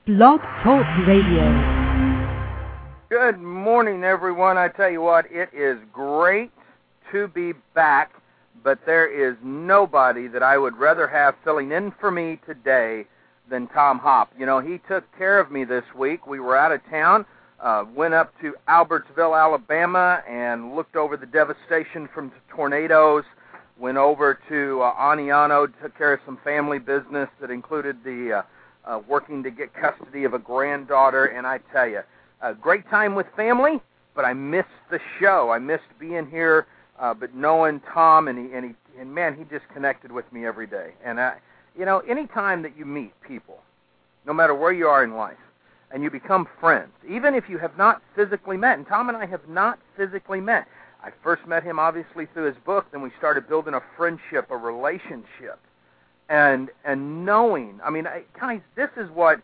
Blog Talk Radio. Good morning, everyone. I tell you what, it is great to be back, but there is nobody that I would rather have filling in for me today than Tom Hopp. You know, he took care of me this week. We were out of town, went up to Albertsville, Alabama, and looked over the devastation from the tornadoes, went over to Aniano, took care of some family business that included the working to get custody of a granddaughter, and I tell you, a great time with family, but I missed the show. I missed being here, but knowing Tom, and man, he just connected with me every day. And you know, any time that you meet people, no matter where you are in life, and you become friends, even if you have not physically met, and Tom and I have not physically met. I first met him obviously through his book, then we started building a friendship, a relationship, and knowing. I mean, guys, this is what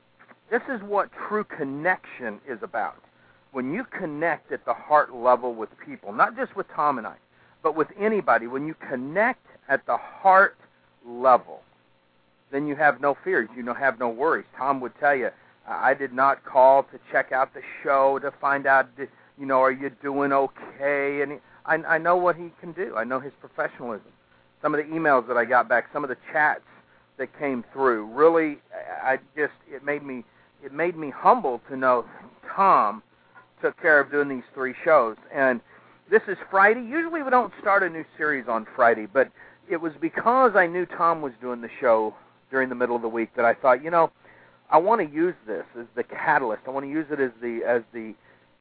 true connection is about. When you connect at the heart level with people, not just with Tom and I, but with anybody, when you connect at the heart level, then you have no fears, you have no worries. Tom would tell you, I did not call to check out the show to find out, are you doing okay? And I know what he can do. I know his professionalism. Some of the emails that I got back, some of the chats that came through, really, it made me humble to know Tom took care of doing these 3 shows. And this is Friday. Usually we don't start a new series on Friday, but it was because I knew Tom was doing the show during the middle of the week that I thought, I want to use this as the catalyst. I want to use it as the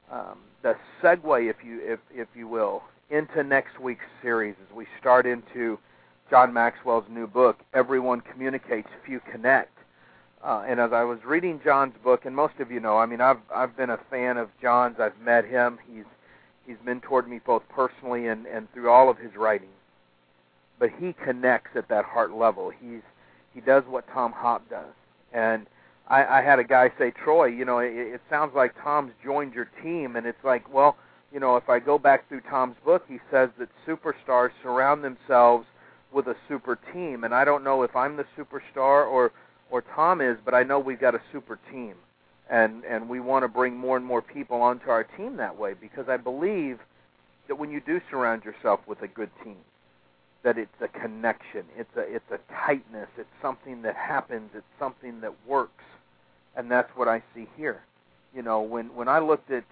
segue, if you will, into next week's series as we start into John Maxwell's new book, Everyone Communicates, Few Connect. And as I was reading John's book, and most of you know, I mean, I've been a fan of John's. I've met him. He's mentored me both personally and through all of his writing. But he connects at that heart level. He does what Tom Hopp does. And I had a guy say, Troy, it sounds like Tom's joined your team. And it's like, well, if I go back through Tom's book, he says that superstars surround themselves with a super team. And I don't know if I'm the superstar or Tom is, but I know we've got a super team. And we want to bring more and more people onto our team that way, because I believe that when you do surround yourself with a good team, that it's a connection, it's a tightness, it's something that happens, it's something that works. And that's what I see here. When I looked at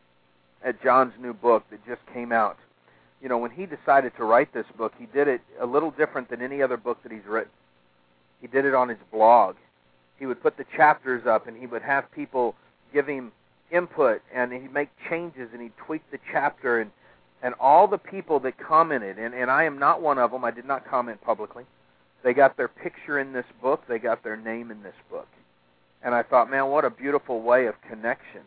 John's new book that just came out, when he decided to write this book, he did it a little different than any other book that he's written. He did it on his blog. He would put the chapters up, and he would have people give him input, and he'd make changes, and he'd tweak the chapter, and all the people that commented, and I am not one of them. I did not comment publicly. They got their picture in this book. They got their name in this book. And I thought, man, what a beautiful way of connection.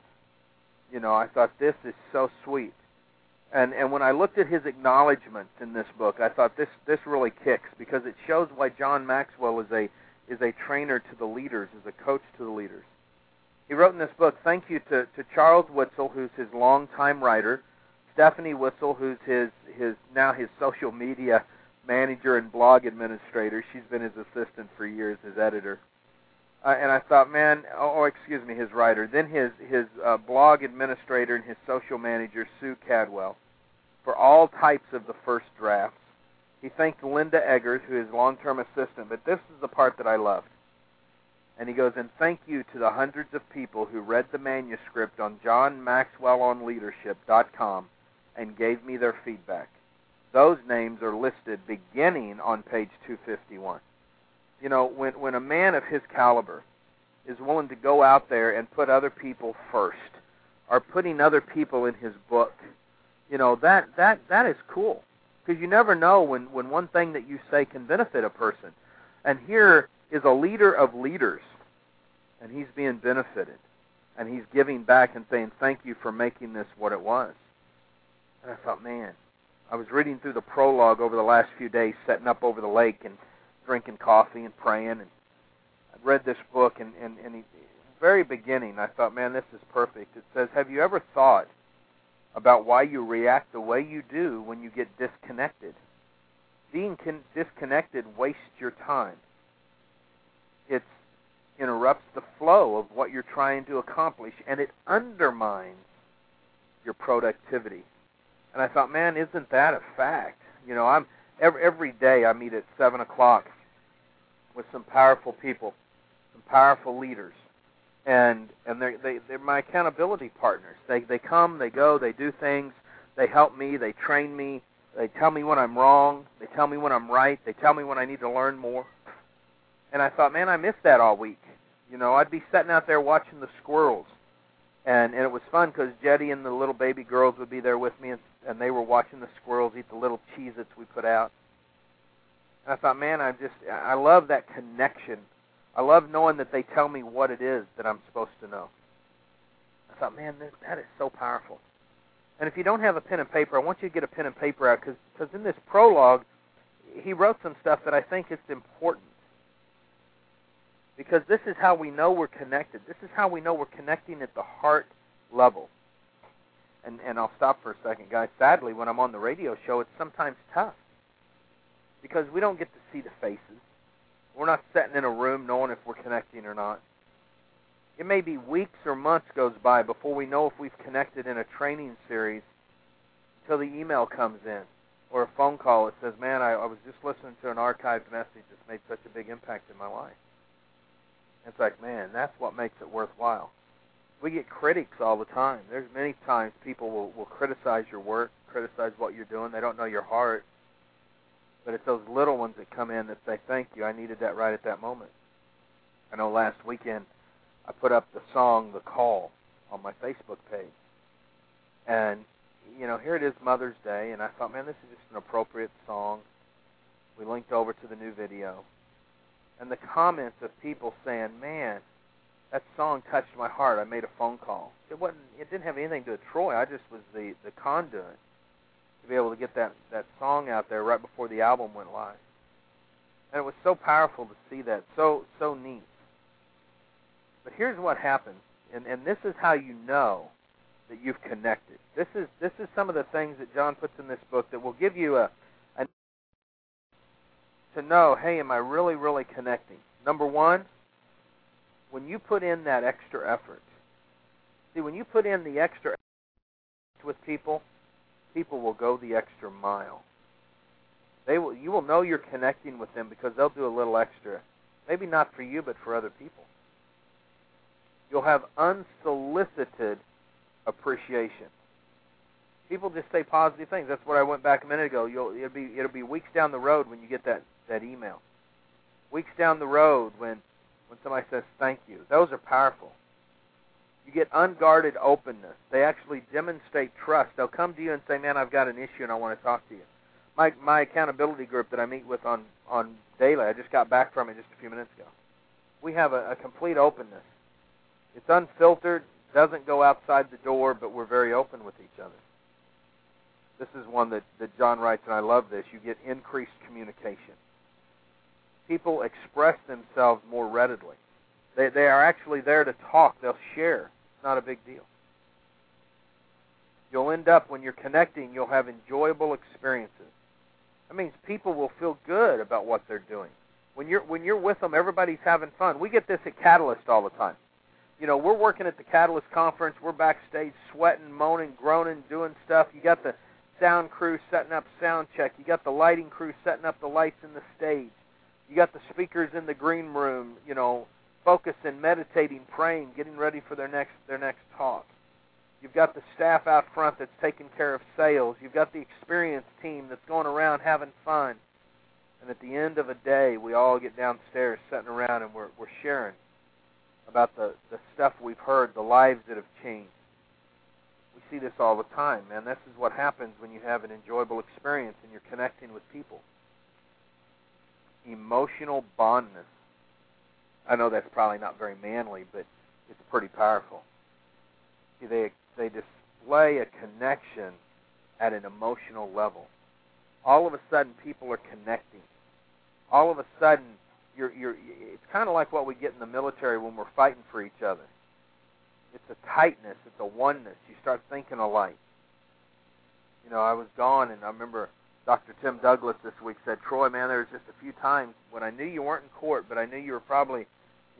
I thought, this is so sweet. And when I looked at his acknowledgments in this book, I thought this really kicks, because it shows why John Maxwell is a trainer to the leaders, is a coach to the leaders. He wrote in this book, thank you to Charles Witzel, who's his longtime writer, Stephanie Witzel, who's his social media manager and blog administrator. She's been his assistant for years, his editor. And I thought, his writer. Then his blog administrator and his social manager, Sue Cadwell, for all types of the first drafts. He thanked Linda Eggers, who is long-term assistant, but this is the part that I loved. And he goes, and thank you to the hundreds of people who read the manuscript on johnmaxwellonleadership.com and gave me their feedback. Those names are listed beginning on page 251. When a man of his caliber is willing to go out there and put other people first, or putting other people in his book, that is cool. Because you never know when one thing that you say can benefit a person. And here is a leader of leaders, and he's being benefited. And he's giving back and saying, thank you for making this what it was. And I thought, man, I was reading through the prologue over the last few days, setting up over the lake and drinking coffee and praying, and I read this book, and very beginning, I thought, man, this is perfect. It says, have you ever thought about why you react the way you do when you get disconnected? Being disconnected wastes your time. interrupts the flow of what you're trying to accomplish, and it undermines your productivity. And I thought, man, isn't that a fact? You know, I'm every day I meet at 7 o'clock with some powerful people, some powerful leaders, and they're my accountability partners. They come, they go, they do things, they help me, they train me, they tell me when I'm wrong, they tell me when I'm right, they tell me when I need to learn more. And I thought, man, I missed that all week. You know, I'd be sitting out there watching the squirrels, and it was fun because Jetty and the little baby girls would be there with me, and they were watching the squirrels eat the little Cheez-Its we put out. And I thought, man, I love that connection. I love knowing that they tell me what it is that I'm supposed to know. I thought, man, that is so powerful. And if you don't have a pen and paper, I want you to get a pen and paper out, because in this prologue, he wrote some stuff that I think is important. Because this is how we know we're connected. This is how we know we're connecting at the heart level. And I'll stop for a second, guys. Sadly, when I'm on the radio show, it's sometimes tough. Because we don't get to see the faces. We're not sitting in a room knowing if we're connecting or not. It may be weeks or months goes by before we know if we've connected in a training series until the email comes in or a phone call that says, man, I was just listening to an archived message that's made such a big impact in my life. It's like, man, that's what makes it worthwhile. We get critics all the time. There's many times people will criticize your work, criticize what you're doing. They don't know your heart. But it's those little ones that come in that say, thank you, I needed that right at that moment. I know last weekend I put up the song, The Call, on my Facebook page. And, you know, here it is Mother's Day, and I thought, man, this is just an appropriate song. We linked over to the new video. And the comments of people saying, man, that song touched my heart. I made a phone call. It didn't have anything to do with Troy. I just was the conduit to be able to get that song out there right before the album went live. And it was so powerful to see that, so neat. But here's what happens, and this is how you know that you've connected. This is some of the things that John puts in this book that will give you to know, hey, am I really, really connecting? Number one, when you put in that extra effort. See, when you put in the extra effort with people will go the extra mile. You will know you're connecting with them because they'll do a little extra. Maybe not for you, but for other people. You'll have unsolicited appreciation. People just say positive things. That's what I went back a minute ago. It'll be weeks down the road when you get that email. Weeks down the road when somebody says thank you. Those are powerful. You get unguarded openness. They actually demonstrate trust. They'll come to you and say, man, I've got an issue and I want to talk to you. My accountability group that I meet with on daily, I just got back from it just a few minutes ago. We have a complete openness. It's unfiltered, doesn't go outside the door, but we're very open with each other. This is one that John writes, and I love this. You get increased communication. People express themselves more readily. They are actually there to talk. They'll share. It's not a big deal. You'll end up, when you're connecting, you'll have enjoyable experiences. That means people will feel good about what they're doing. When you're with them, everybody's having fun. We get this at Catalyst all the time. You know, we're working at the Catalyst conference. We're backstage sweating, moaning, groaning, doing stuff. You got the sound crew setting up sound check. You got the lighting crew setting up the lights in the stage. You got the speakers in the green room, you know, focusing, meditating, praying, getting ready for their next talk. You've got the staff out front that's taking care of sales. You've got the experience team that's going around having fun. And at the end of a day, we all get downstairs sitting around and we're sharing about the stuff we've heard, the lives that have changed. We see this all the time, man. This is what happens when you have an enjoyable experience and you're connecting with people. Emotional bondness. I know that's probably not very manly, but it's pretty powerful. See, they display a connection at an emotional level. All of a sudden, people are connecting. All of a sudden, it's kind of like what we get in the military when we're fighting for each other. It's a tightness. It's a oneness. You start thinking alike. You know, I was gone, and I remember Dr. Tim Douglas this week said, Troy, man, there was just a few times when I knew you weren't in court, but I knew you were probably,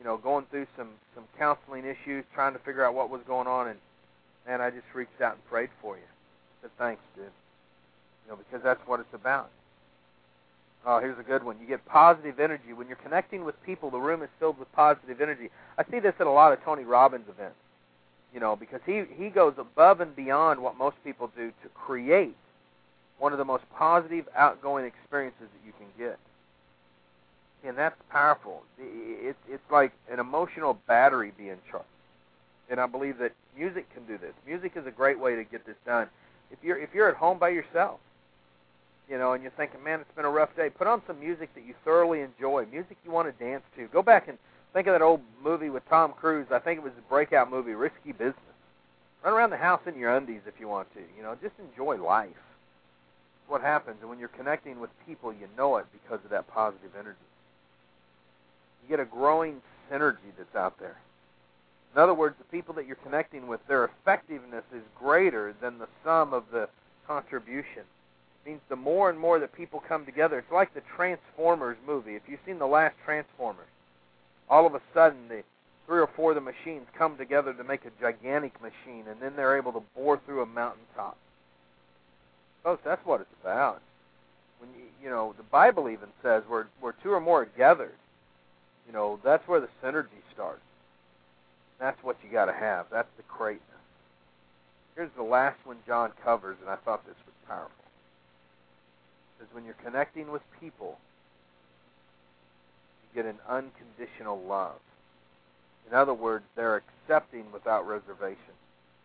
going through some counseling issues, trying to figure out what was going on, and man, I just reached out and prayed for you. I said, thanks, dude. Because that's what it's about. Oh, here's a good one. You get positive energy. When you're connecting with people, the room is filled with positive energy. I see this at a lot of Tony Robbins events, because he goes above and beyond what most people do to create one of the most positive, outgoing experiences that you can get. And that's powerful. It's like an emotional battery being charged. And I believe that music can do this. Music is a great way to get this done. If you're at home by yourself, and you're thinking, man, it's been a rough day, put on some music that you thoroughly enjoy, music you want to dance to. Go back and think of that old movie with Tom Cruise. I think it was the breakout movie, Risky Business. Run around the house in your undies if you want to. Just enjoy life. It's what happens. And when you're connecting with people, you know it because of that positive energy. You get a growing synergy that's out there. In other words, the people that you're connecting with, their effectiveness is greater than the sum of the contribution. It means the more and more that people come together, it's like the Transformers movie. If you've seen the last Transformers, all of a sudden the 3 or 4 of the machines come together to make a gigantic machine, and then they're able to bore through a mountaintop. Folks, that's what it's about. When the Bible even says where 2 or more are gathered, that's where the synergy starts. That's what you got to have. That's the greatness. Here's the last one John covers, and I thought this was powerful. It says when you're connecting with people, you get an unconditional love. In other words, they're accepting without reservation.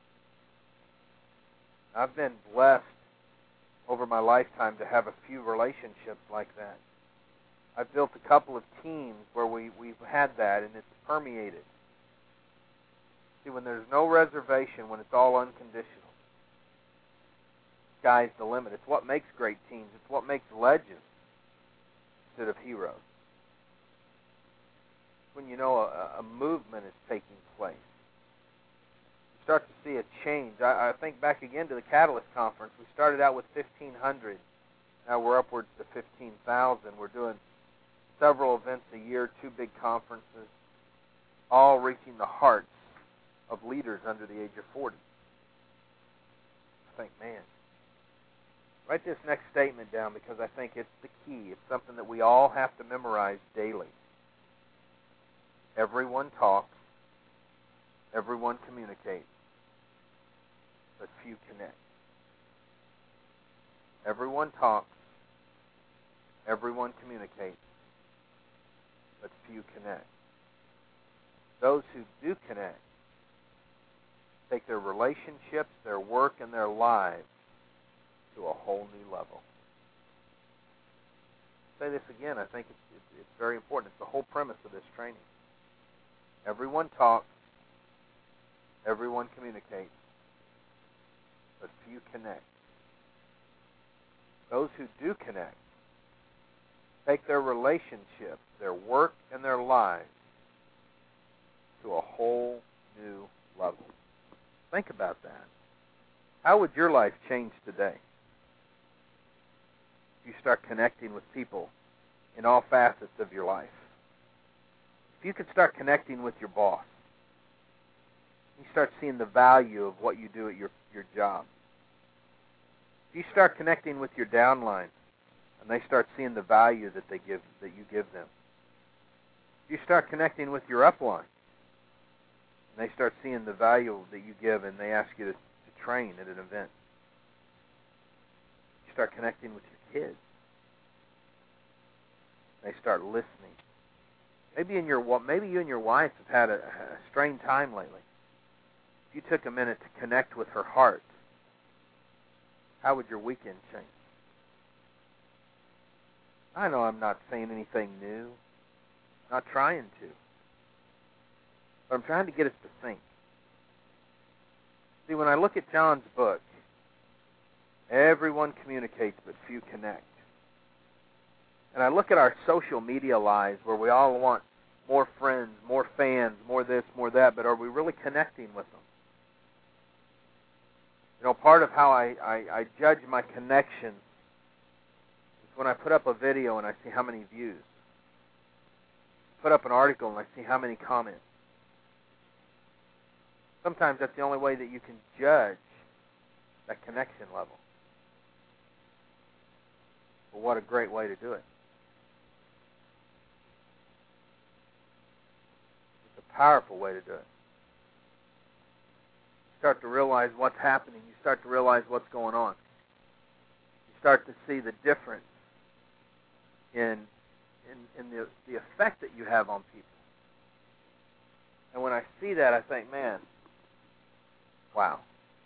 I've been blessed over my lifetime to have a few relationships like that. I've built a couple of teams where we've had that, and it's permeated. See, when there's no reservation, when it's all unconditional, sky's the limit. It's what makes great teams. It's what makes legends instead of heroes. When a movement is taking place, you start to see a change. I think back again to the Catalyst Conference. We started out with 1,500. Now we're upwards to 15,000. We're doing several events a year, 2 big conferences, all reaching the hearts of leaders under the age of 40. I think, man, write this next statement down because I think it's the key. It's something that we all have to memorize daily. Everyone talks, everyone communicates, but few connect. Everyone talks, everyone communicates, but few connect. Those who do connect take their relationships, their work, and their lives to a whole new level. I'll say this again. I think it's very important. It's the whole premise of this training. Everyone talks, everyone communicates, but few connect. Those who do connect take their relationships, their work, and their lives to a whole new level. Think about that. How would your life change today if you start connecting with people in all facets of your life? If you could start connecting with your boss, you start seeing the value of what you do at your job. If you start connecting with your downline, and they start seeing the value that you give them. If you start connecting with your upline, and they start seeing the value that you give, and they ask you to train at an event. You start connecting with your kids. They start listening. Maybe you and your wife have had a strained time lately. If you took a minute to connect with her heart, how would your weekend change? I know I'm not saying anything new, not trying to, but I'm trying to get us to think. See, when I look at John's book, everyone communicates but few connect. And I look at our social media lives where we all want more friends, more fans, more this, more that, but are we really connecting with them? Part of how I judge my connection is when I put up a video and I see how many views. put up an article and I see how many comments. Sometimes that's the only way that you can judge that connection level. But what a great way to do it. It's a powerful way to do it. You start to realize what's happening. You start to realize what's going on. You start to see the difference in the effect that you have on people. And when I see that, I think, man, wow.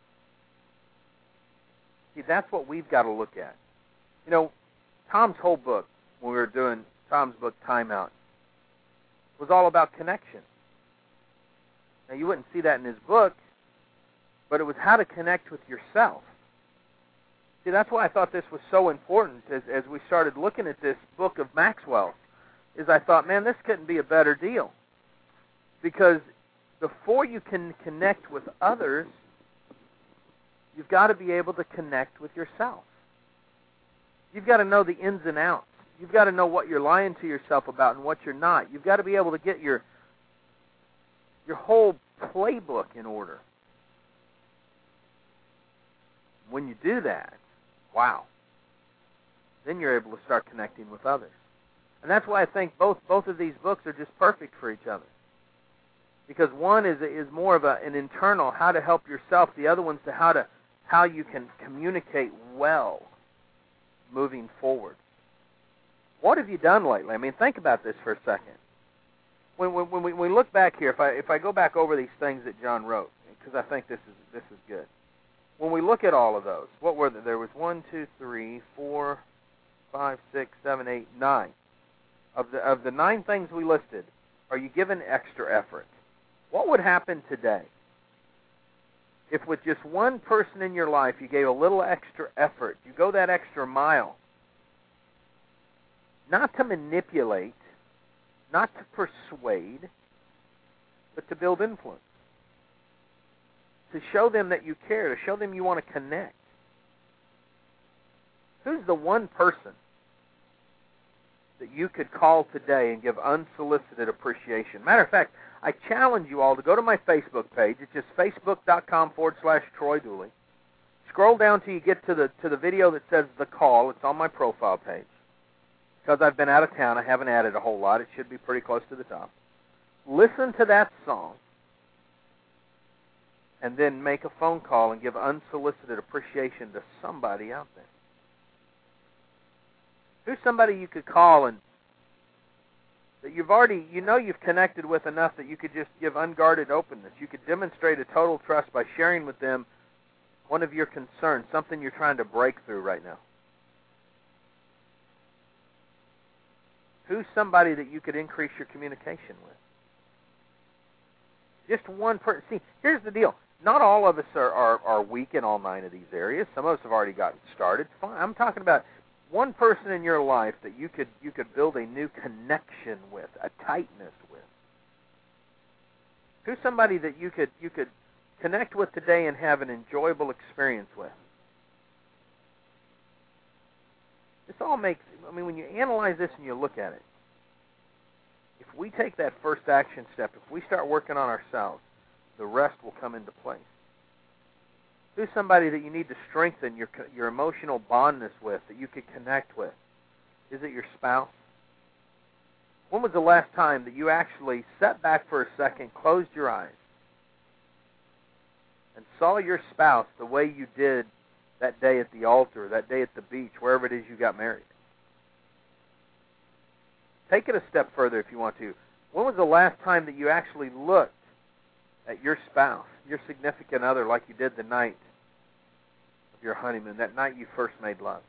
See, that's what we've got to look at. You know, Tom's whole book, when we were doing Tom's book, Time Out, was all about connection. Now, you wouldn't see that in his book, but it was how to connect with yourself. See, that's why I thought this was so important as we started looking at this book of Maxwell, is I thought, man, this couldn't be a better deal. Because before you can connect with others, you've got to be able to connect with yourself. You've got to know the ins and outs. You've got to know what you're lying to yourself about and what you're not. You've got to be able to get your whole playbook in order. When you do that, wow, then you're able to start connecting with others. And that's why I think both of these books are just perfect for each other. Because one is more of an internal, how to help yourself. The other one's how you can communicate well moving forward. What have you done lately? I mean, think about this for a second. When we look back here, if I go back over these things that John wrote, because I think this is good. When we look at all of those, what were there? There was 1, 2, 3, 4, 5, 6, 7, 8, 9. Of the 9 things we listed, are you given extra effort? What would happen today if with just one person in your life you gave a little extra effort, you go that extra mile, not to manipulate, not to persuade, but to build influence? To show them that you care, to show them you want to connect. Who's the one person that you could call today and give unsolicited appreciation? Matter of fact, I challenge you all to go to my Facebook page. It's just facebook.com/Troy Dooley. Scroll down till you get to the video that says The Call. It's on my profile page. Because I've been out of town, I haven't added a whole lot. It should be pretty close to the top. Listen to that song, and then make a phone call and give unsolicited appreciation to somebody out there. Who's somebody you could call and that you've connected with enough that you could just give unguarded openness. You could demonstrate a total trust by sharing with them one of your concerns, something you're trying to break through right now. Who's somebody that you could increase your communication with? Just one person. See, here's the deal. Not all of us are weak in all 9 of these areas. Some of us have already gotten started. Fine. I'm talking about one person in your life that you could build a new connection with, a tightness with. Who's somebody that you could connect with today and have an enjoyable experience with? This all makes, when you analyze this and you look at it, if we take that first action step, if we start working on ourselves, the rest will come into place. Who's somebody that you need to strengthen your emotional bondness with, that you could connect with? Is it your spouse? When was the last time that you actually sat back for a second, closed your eyes, and saw your spouse the way you did that day at the altar, that day at the beach, wherever it is you got married? Take it a step further if you want to. When was the last time that you actually looked at your spouse, your significant other, like you did the night of your honeymoon, that night you first made love?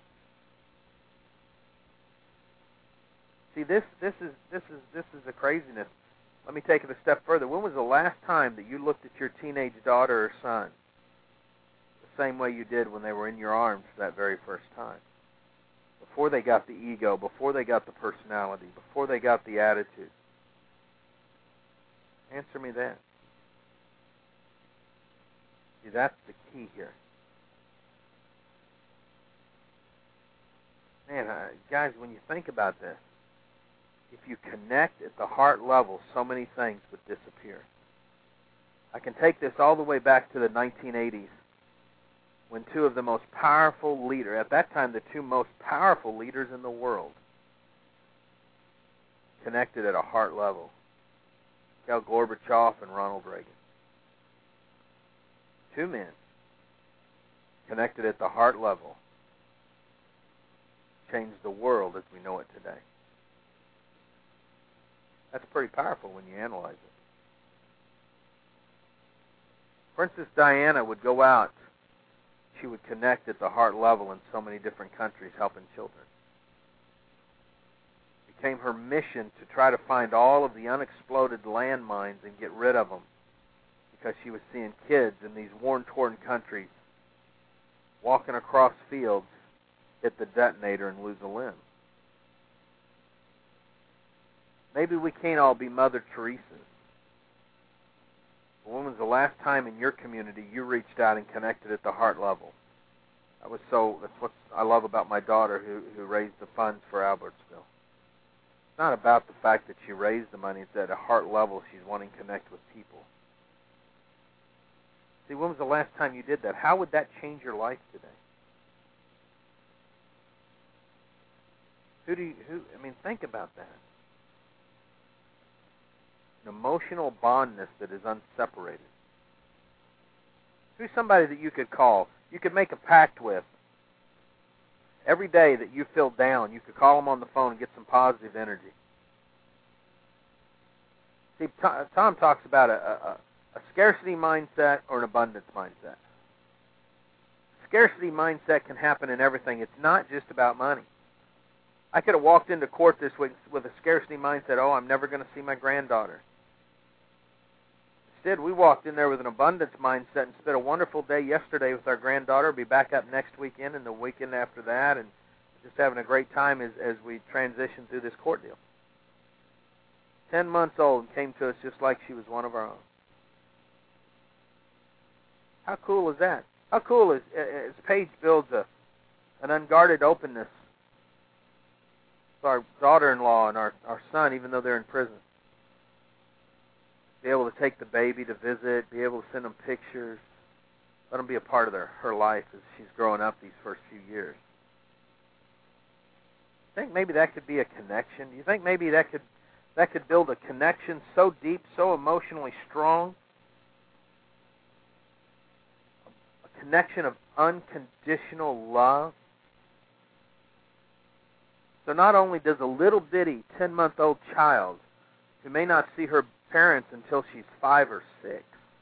See, this is the craziness. Let me take it a step further. When was the last time that you looked at your teenage daughter or son the same way you did when they were in your arms for that very first time? Before they got the ego, before they got the personality, before they got the attitude. Answer me that. See, that's the key here. Man, guys, when you think about this, if you connect at the heart level, so many things would disappear. I can take this all the way back to the 1980s, when two of the most powerful leaders, at that time the two most powerful leaders in the world, connected at a heart level. Mikhail Gorbachev and Ronald Reagan. Two men connected at the heart level changed the world as we know it today. That's pretty powerful when you analyze it. Princess Diana would go out. She would connect at the heart level in so many different countries helping children. It became her mission to try to find all of the unexploded landmines and get rid of them, because she was seeing kids in these war-torn countries walking across fields, hit the detonator, and lose a limb. Maybe we can't all be Mother Teresa's. But when was the last time in your community you reached out and connected at the heart level? That's what I love about my daughter who raised the funds for Albertsville. It's not about the fact that she raised the money. It's at a heart level she's wanting to connect with people. See, when was the last time you did that? How would that change your life today? Think about that. An emotional bondness that is unseparated. Who's somebody that you could call, you could make a pact with? Every day that you feel down, you could call them on the phone and get some positive energy. See, Tom talks about a scarcity mindset or an abundance mindset. Scarcity mindset can happen in everything. It's not just about money. I could have walked into court this week with a scarcity mindset, oh, I'm never going to see my granddaughter. Instead, we walked in there with an abundance mindset and spent a wonderful day yesterday with our granddaughter. Be back up next weekend and the weekend after that, and just having a great time as we transition through this court deal. 10 months old and came to us just like she was one of our own. How cool is that? How cool is Paige builds an unguarded openness to our daughter-in-law and our son, even though they're in prison. Be able to take the baby to visit, be able to send them pictures, let them be a part of her life as she's growing up these first few years. I think maybe that could be a connection. Do you think maybe that could build a connection so deep, so emotionally strong? A connection of unconditional love. So not only does a little bitty 10-month-old child who may not see her parents until she's 5 or 6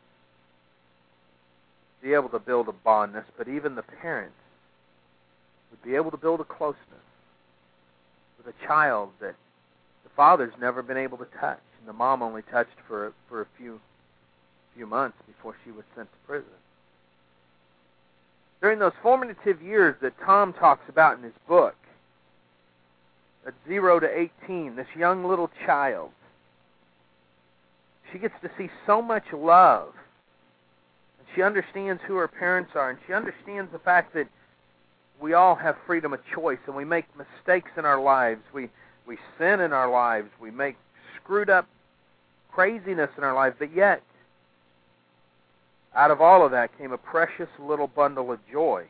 be able to build a bondness, but even the parents would be able to build a closeness with a child that the father's never been able to touch, and the mom only touched for a few months before she was sent to prison. During those formative years that Tom talks about in his book, at 0 to 18, this young little child, she gets to see so much love. And she understands who her parents are, and she understands the fact that we all have freedom of choice, and we make mistakes in our lives. We sin in our lives. We make screwed up craziness in our lives. But yet, out of all of that came a precious little bundle of joy.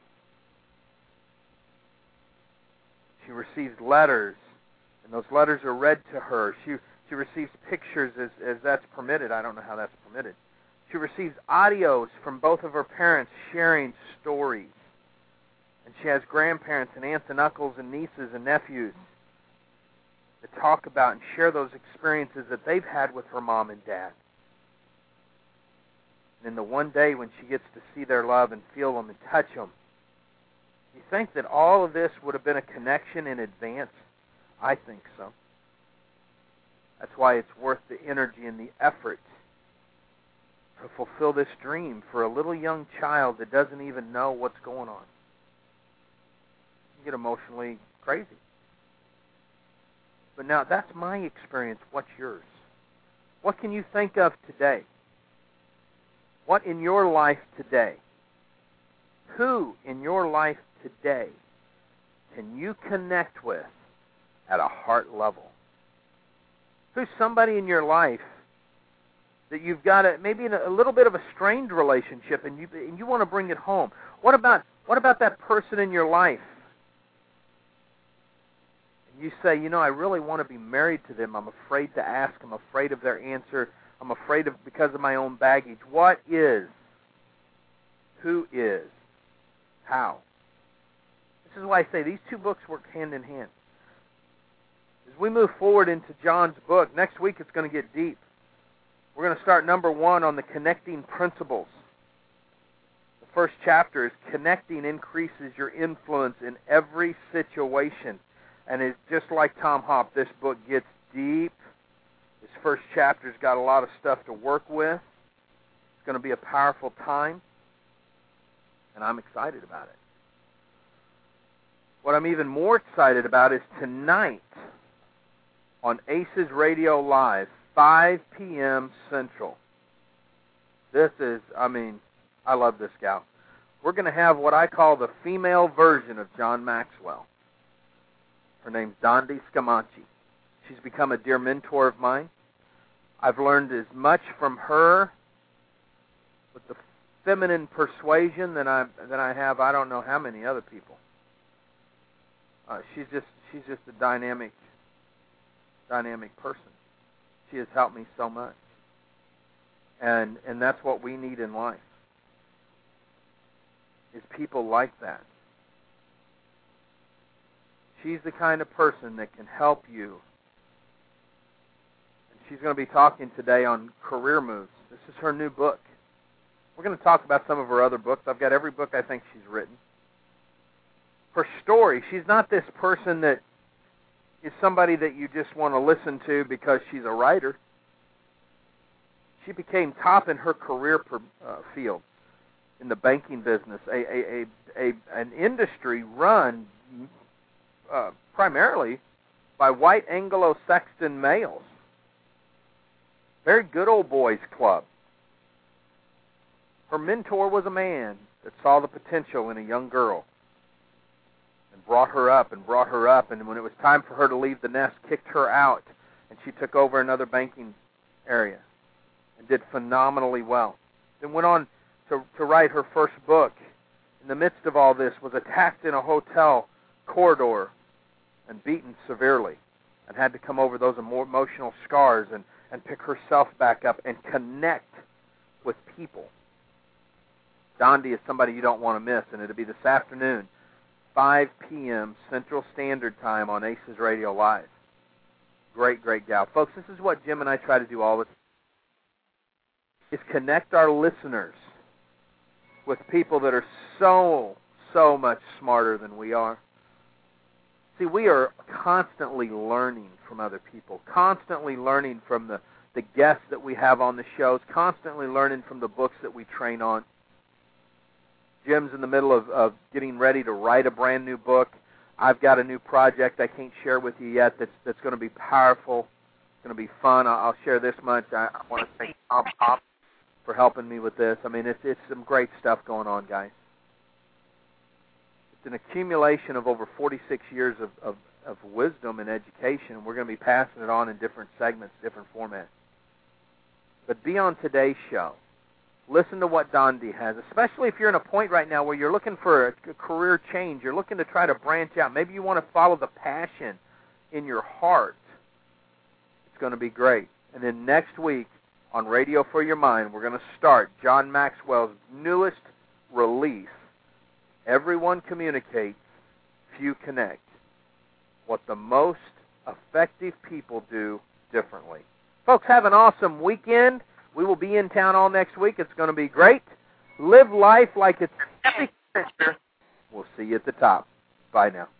She receives letters, and those letters are read to her. She receives pictures as that's permitted. I don't know how that's permitted. She receives audios from both of her parents sharing stories. And she has grandparents and aunts and uncles and nieces and nephews that talk about and share those experiences that they've had with her mom and dad. And then the one day when she gets to see their love and feel them and touch them, you think that all of this would have been a connection in advance? I think so. That's why it's worth the energy and the effort to fulfill this dream for a little young child that doesn't even know what's going on. You get emotionally crazy. But now, that's my experience. What's yours? What can you think of today? What in your life today? Who in your life today can you connect with at a heart level? Who's somebody in your life that you've got maybe a little bit of a strained relationship, and you want to bring it home? What about that person in your life? And you say, I really want to be married to them. I'm afraid to ask. I'm afraid of their answer. I'm afraid of because of my own baggage. What is? Who is? How? This is why I say these two books work hand in hand. As we move forward into John's book, next week it's going to get deep. We're going to start number 1 on the connecting principles. The first chapter is connecting increases your influence in every situation. And it's just like Tom Hopp, this book gets deep. This first chapter's got a lot of stuff to work with. It's going to be a powerful time. And I'm excited about it. What I'm even more excited about is tonight on Aces Radio Live, 5 p.m. Central. This is, I love this gal. We're going to have what I call the female version of John Maxwell. Her name's Dondi Scamacci. She's become a dear mentor of mine. I've learned as much from her with the feminine persuasion than I have I don't know how many other people. She's just a dynamic person. She has helped me so much. And that's what we need in life, is people like that. She's the kind of person that can help you. And she's going to be talking today on career moves. This is her new book. We're going to talk about some of her other books. I've got every book I think she's written. Her story, she's not this person that is somebody that you just want to listen to because she's a writer. She became top in her career field in the banking business, an industry run primarily by white Anglo-Saxon males. Very good old boys club. Her mentor was a man that saw the potential in a young girl and brought her up, and when it was time for her to leave the nest, kicked her out, and she took over another banking area and did phenomenally well. Then went on to write her first book. In the midst of all this, was attacked in a hotel corridor and beaten severely, and had to come over those emotional scars and pick herself back up and connect with people. Dondi is somebody you don't want to miss, and it'll be this afternoon, 5 p.m. Central Standard Time on Aces Radio Live. Great, great gal. Folks, this is what Jim and I try to do all the time, is connect our listeners with people that are so much smarter than we are. See, we are constantly learning from other people, constantly learning from the guests that we have on the shows, constantly learning from the books that we train on. Jim's in the middle of getting ready to write a brand new book. I've got a new project I can't share with you yet that's going to be powerful. It's going to be fun. I'll share this much. I want to thank Tom Hopp for helping me with this. I mean, it's some great stuff going on, guys. It's an accumulation of over 46 years of wisdom and education. We're going to be passing it on in different segments, different formats. But be on today's show. Listen to what Dondi has, especially if you're in a point right now where you're looking for a career change. You're looking to try to branch out. Maybe you want to follow the passion in your heart. It's going to be great. And then next week on Radio for Your Mind, we're going to start John Maxwell's newest release, Everyone Communicates, Few Connect. What the most effective people do differently. Folks, have an awesome weekend. We will be in town all next week. It's going to be great. Live life like it's epic adventure. We'll see you at the top. Bye now.